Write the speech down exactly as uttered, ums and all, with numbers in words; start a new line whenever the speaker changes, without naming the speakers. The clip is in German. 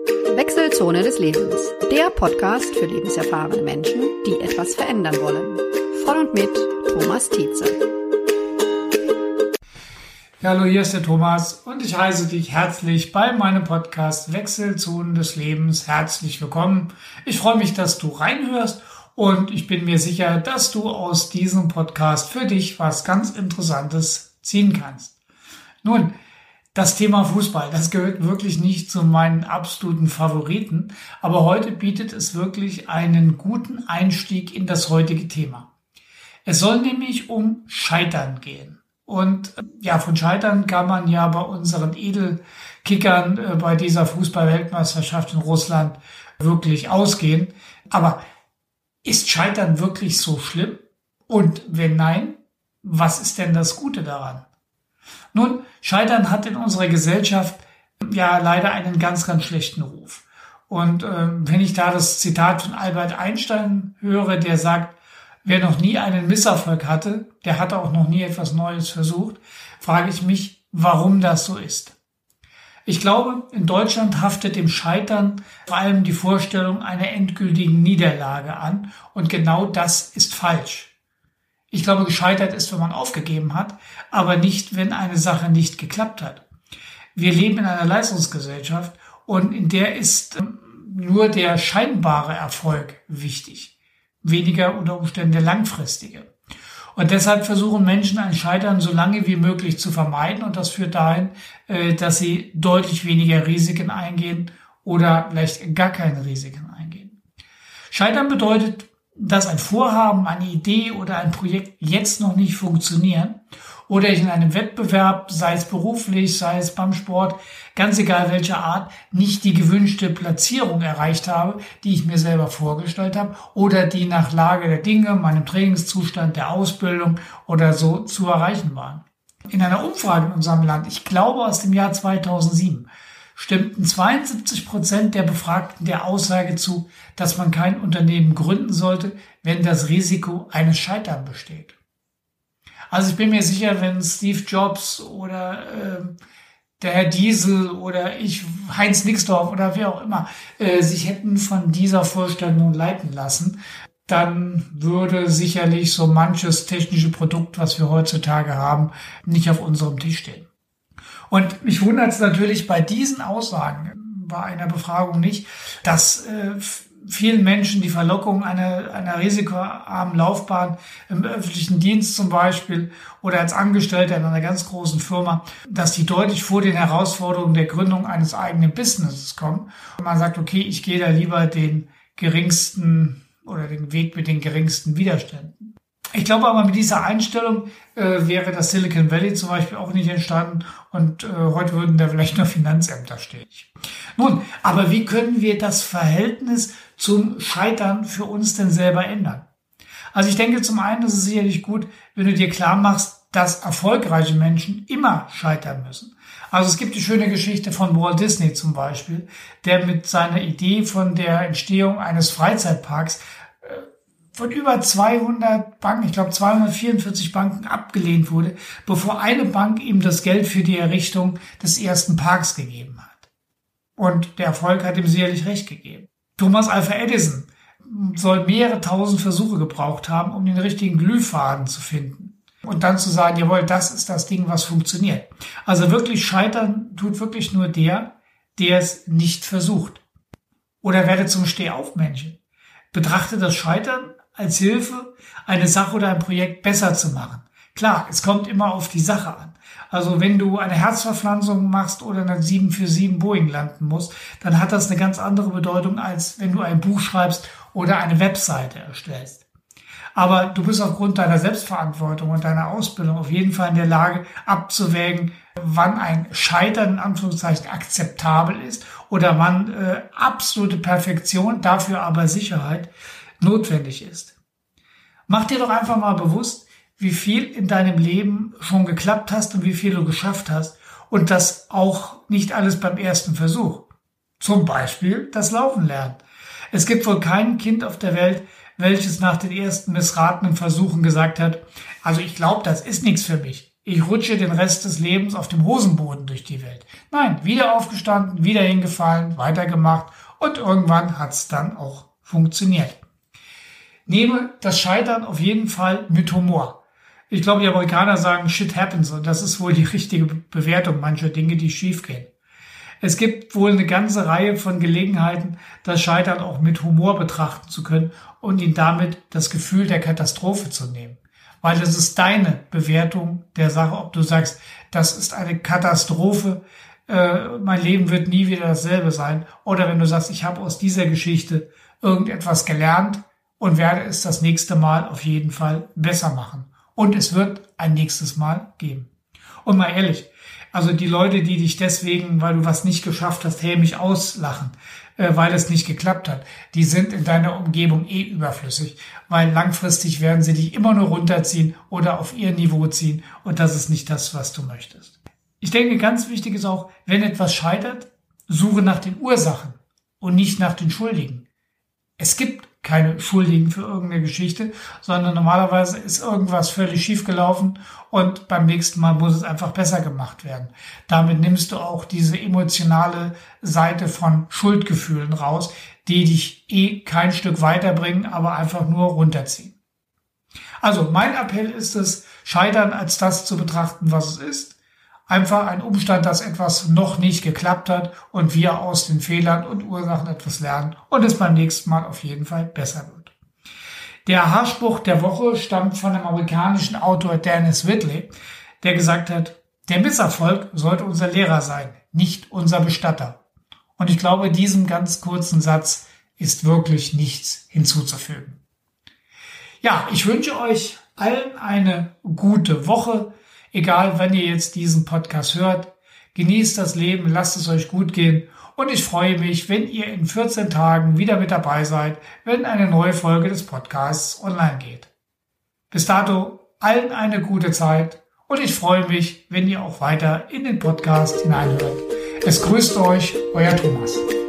Wechselzone des Lebens, der Podcast für lebenserfahrene Menschen, die etwas verändern wollen. Von und mit Thomas Tietze.
Ja, hallo, hier ist der Thomas und ich heiße dich herzlich bei meinem Podcast Wechselzonen des Lebens. Herzlich willkommen. Ich freue mich, dass du reinhörst und ich bin mir sicher, dass du aus diesem Podcast für dich was ganz Interessantes ziehen kannst. Nun, das Thema Fußball, das gehört wirklich nicht zu meinen absoluten Favoriten, aber heute bietet es wirklich einen guten Einstieg in das heutige Thema. Es soll nämlich um Scheitern gehen. Und ja, von Scheitern kann man ja bei unseren Edelkickern äh, bei dieser Fußball-Weltmeisterschaft in Russland wirklich ausgehen. Aber ist Scheitern wirklich so schlimm? Und wenn nein, was ist denn das Gute daran? Nun, Scheitern hat in unserer Gesellschaft ja leider einen ganz, ganz schlechten Ruf. Und äh, wenn ich da das Zitat von Albert Einstein höre, der sagt, wer noch nie einen Misserfolg hatte, der hatte auch noch nie etwas Neues versucht, frage ich mich, warum das so ist. Ich glaube, in Deutschland haftet dem Scheitern vor allem die Vorstellung einer endgültigen Niederlage an und genau das ist falsch. Ich glaube, gescheitert ist, wenn man aufgegeben hat, aber nicht, wenn eine Sache nicht geklappt hat. Wir leben in einer Leistungsgesellschaft und in der ist nur der scheinbare Erfolg wichtig. Weniger unter Umständen der langfristige. Und deshalb versuchen Menschen ein Scheitern so lange wie möglich zu vermeiden und das führt dahin, dass sie deutlich weniger Risiken eingehen oder vielleicht gar keine Risiken eingehen. Scheitern bedeutet, dass ein Vorhaben, eine Idee oder ein Projekt jetzt noch nicht funktionieren oder ich in einem Wettbewerb, sei es beruflich, sei es beim Sport, ganz egal welcher Art, nicht die gewünschte Platzierung erreicht habe, die ich mir selber vorgestellt habe oder die nach Lage der Dinge, meinem Trainingszustand, der Ausbildung oder so zu erreichen waren. In einer Umfrage in unserem Land, ich glaube aus dem Jahr zweitausendsieben, stimmten zweiundsiebzig Prozent der Befragten der Aussage zu, dass man kein Unternehmen gründen sollte, wenn das Risiko eines Scheiterns besteht. Also ich bin mir sicher, wenn Steve Jobs oder äh, der Herr Diesel oder ich, Heinz Nixdorf oder wer auch immer, äh, sich hätten von dieser Vorstellung leiten lassen, dann würde sicherlich so manches technische Produkt, was wir heutzutage haben, nicht auf unserem Tisch stehen. Und mich wundert es natürlich bei diesen Aussagen, bei einer Befragung nicht, dass äh, vielen Menschen die Verlockung einer, einer risikoarmen Laufbahn im öffentlichen Dienst zum Beispiel oder als Angestellter in einer ganz großen Firma, dass die deutlich vor den Herausforderungen der Gründung eines eigenen Businesses kommen. Und man sagt, okay, ich gehe da lieber den geringsten oder den Weg mit den geringsten Widerständen. Ich glaube aber, mit dieser Einstellung äh, wäre das Silicon Valley zum Beispiel auch nicht entstanden und äh, heute würden da vielleicht nur Finanzämter stehen. Nun, aber wie können wir das Verhältnis zum Scheitern für uns denn selber ändern? Also ich denke, zum einen ist es sicherlich gut, wenn du dir klar machst, dass erfolgreiche Menschen immer scheitern müssen. Also es gibt die schöne Geschichte von Walt Disney zum Beispiel, der mit seiner Idee von der Entstehung eines Freizeitparks von über zweihundert Banken, ich glaube zweihundertvierundvierzig Banken abgelehnt wurde, bevor eine Bank ihm das Geld für die Errichtung des ersten Parks gegeben hat. Und der Erfolg hat ihm sicherlich recht gegeben. Thomas Alva Edison soll mehrere tausend Versuche gebraucht haben, um den richtigen Glühfaden zu finden. Und dann zu sagen, jawohl, das ist das Ding, was funktioniert. Also wirklich scheitern tut wirklich nur der, der es nicht versucht. Oder werde zum Stehaufmännchen. Betrachte das Scheitern als Hilfe, eine Sache oder ein Projekt besser zu machen. Klar, es kommt immer auf die Sache an. Also wenn du eine Herzverpflanzung machst oder eine sieben vier sieben Boeing landen musst, dann hat das eine ganz andere Bedeutung, als wenn du ein Buch schreibst oder eine Webseite erstellst. Aber du bist aufgrund deiner Selbstverantwortung und deiner Ausbildung auf jeden Fall in der Lage abzuwägen, wann ein Scheitern in Anführungszeichen akzeptabel ist oder wann äh, absolute Perfektion, dafür aber Sicherheit notwendig ist. Mach dir doch einfach mal bewusst, wie viel in deinem Leben schon geklappt hast und wie viel du geschafft hast und das auch nicht alles beim ersten Versuch. Zum Beispiel das Laufen lernen. Es gibt wohl kein Kind auf der Welt, welches nach den ersten missratenen Versuchen gesagt hat, also ich glaube, das ist nichts für mich. ich rutsche den Rest des Lebens auf dem Hosenboden durch die Welt. Nein, wieder aufgestanden, wieder hingefallen, weitergemacht und irgendwann hat es dann auch funktioniert. Nehme das Scheitern auf jeden Fall mit Humor. Ich glaube, die Amerikaner sagen, shit happens, und das ist wohl die richtige Bewertung mancher Dinge, die schiefgehen. Es gibt wohl eine ganze Reihe von Gelegenheiten, das Scheitern auch mit Humor betrachten zu können und ihnen damit das Gefühl der Katastrophe zu nehmen. Weil es ist deine Bewertung der Sache, ob du sagst, das ist eine Katastrophe, äh, mein Leben wird nie wieder dasselbe sein. Oder wenn du sagst, ich habe aus dieser Geschichte irgendetwas gelernt und werde es das nächste Mal auf jeden Fall besser machen. Und es wird ein nächstes Mal geben. Und mal ehrlich, also die Leute, die dich deswegen, weil du was nicht geschafft hast, hämisch auslachen, äh, weil es nicht geklappt hat, die sind in deiner Umgebung eh überflüssig, weil langfristig werden sie dich immer nur runterziehen oder auf ihr Niveau ziehen und das ist nicht das, was du möchtest. Ich denke, ganz wichtig ist auch, wenn etwas scheitert, suche nach den Ursachen und nicht nach den Schuldigen. Es gibt keine Schuldigen für irgendeine Geschichte, sondern normalerweise ist irgendwas völlig schief gelaufen und beim nächsten Mal muss es einfach besser gemacht werden. Damit nimmst du auch diese emotionale Seite von Schuldgefühlen raus, die dich eh kein Stück weiterbringen, aber einfach nur runterziehen. Also mein Appell ist es, Scheitern als das zu betrachten, was es ist. Einfach ein Umstand, dass etwas noch nicht geklappt hat und wir aus den Fehlern und Ursachen etwas lernen und es beim nächsten Mal auf jeden Fall besser wird. Der Haarspruch der Woche stammt von dem amerikanischen Autor Dennis Whitley, der gesagt hat, der Misserfolg sollte unser Lehrer sein, nicht unser Bestatter. Und ich glaube, diesem ganz kurzen Satz ist wirklich nichts hinzuzufügen. Ja, ich wünsche euch allen eine gute Woche. Egal, wenn ihr jetzt diesen Podcast hört, genießt das Leben, lasst es euch gut gehen und ich freue mich, wenn ihr in vierzehn Tagen wieder mit dabei seid, wenn eine neue Folge des Podcasts online geht. Bis dato allen eine gute Zeit und ich freue mich, wenn ihr auch weiter in den Podcast hineinhört. Es grüßt euch, euer Thomas.